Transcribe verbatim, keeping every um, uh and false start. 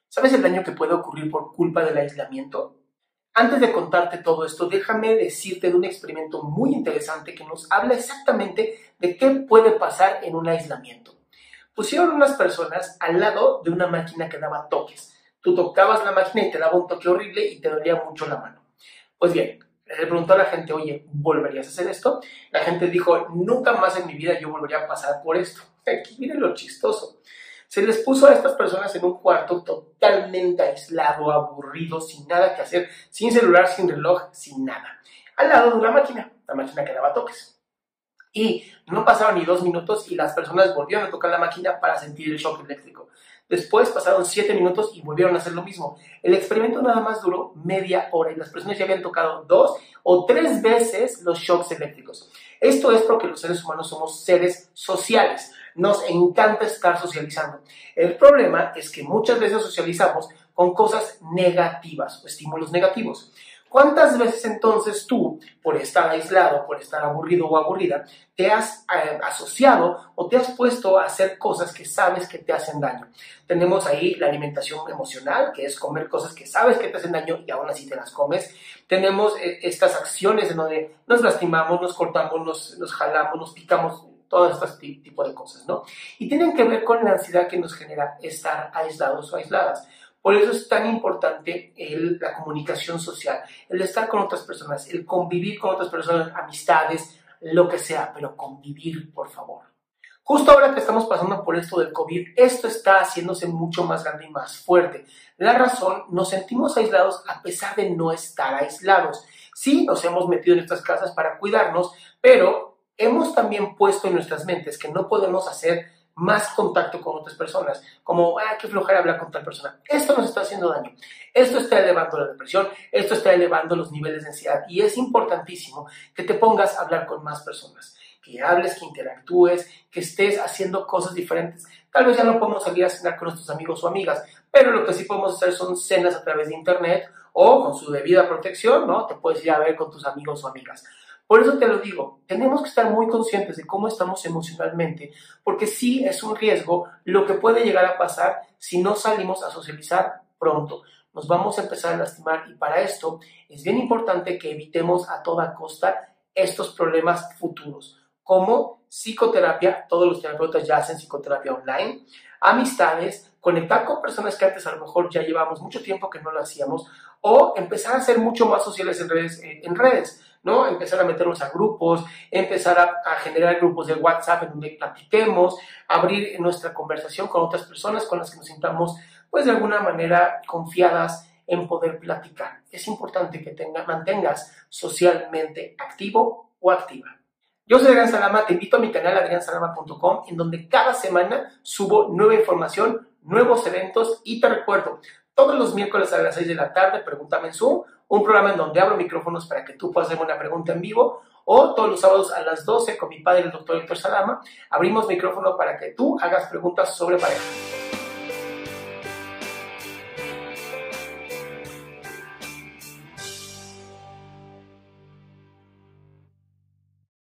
¿Sabes el daño que puede ocurrir por culpa del aislamiento? Antes de contarte todo esto, déjame decirte de un experimento muy interesante que nos habla exactamente de qué puede pasar en un aislamiento. Pusieron unas personas al lado de una máquina que daba toques. Tú tocabas la máquina y te daba un toque horrible y te dolía mucho la mano. Pues bien, le preguntó a la gente, oye, ¿volverías a hacer esto? La gente dijo, nunca más en mi vida yo volvería a pasar por esto. Aquí miren lo chistoso. Se les puso a estas personas en un cuarto totalmente aislado, aburrido, sin nada que hacer, sin celular, sin reloj, sin nada. Al lado de una máquina, la máquina que daba toques. Y no pasaron ni dos minutos y las personas volvieron a tocar la máquina para sentir el shock eléctrico. Después pasaron siete minutos y volvieron a hacer lo mismo. El experimento nada más duró media hora y las personas ya habían tocado dos o tres veces los shocks eléctricos. Esto es porque los seres humanos somos seres sociales. Nos encanta estar socializando. El problema es que muchas veces socializamos con cosas negativas o estímulos negativos. ¿Cuántas veces entonces tú, por estar aislado, por estar aburrido o aburrida, te has eh, asociado o te has puesto a hacer cosas que sabes que te hacen daño? Tenemos ahí la alimentación emocional, que es comer cosas que sabes que te hacen daño y aún así te las comes. Tenemos eh, estas acciones en donde nos lastimamos, nos cortamos, nos, nos jalamos, nos picamos, todo este tipo de cosas, ¿no? Y tienen que ver con la ansiedad que nos genera estar aislados o aisladas. Por eso es tan importante el, la comunicación social, el estar con otras personas, el convivir con otras personas, amistades, lo que sea, pero convivir, por favor. Justo ahora que estamos pasando por esto del COVID, esto está haciéndose mucho más grande y más fuerte. La razón, nos sentimos aislados a pesar de no estar aislados. Sí, nos hemos metido en estas casas para cuidarnos, pero hemos también puesto en nuestras mentes que no podemos hacer más contacto con otras personas, como, ah, qué flojera hablar con tal persona. Esto nos está haciendo daño. Esto está elevando la depresión, esto está elevando los niveles de ansiedad y es importantísimo que te pongas a hablar con más personas, que hables, que interactúes, que estés haciendo cosas diferentes. Tal vez ya no podemos salir a cenar con nuestros amigos o amigas, pero lo que sí podemos hacer son cenas a través de internet o con su debida protección, ¿no? Te puedes ir a ver con tus amigos o amigas. Por eso te lo digo, tenemos que estar muy conscientes de cómo estamos emocionalmente, porque sí es un riesgo lo que puede llegar a pasar si no salimos a socializar pronto. Nos vamos a empezar a lastimar y para esto es bien importante que evitemos a toda costa estos problemas futuros, como psicoterapia, todos los terapeutas ya hacen psicoterapia online, amistades, conectar con personas que antes a lo mejor ya llevamos mucho tiempo que no lo hacíamos, o empezar a ser mucho más sociales en redes, en redes. ¿no? Empezar a meternos a grupos, empezar a, a generar grupos de WhatsApp en donde platiquemos, abrir nuestra conversación con otras personas con las que nos sintamos, pues de alguna manera confiadas en poder platicar. Es importante que tenga, mantengas socialmente activo o activa. Yo soy Adrián Salama, te invito a mi canal adrián salama punto com, en donde cada semana subo nueva información, nuevos eventos y te recuerdo, todos los miércoles a las seis de la tarde, Pregúntame en Zoom, un programa en donde abro micrófonos para que tú puedas hacerme una pregunta en vivo, o todos los sábados a las doce con mi padre, el doctor Héctor Salama, abrimos micrófono para que tú hagas preguntas sobre pareja.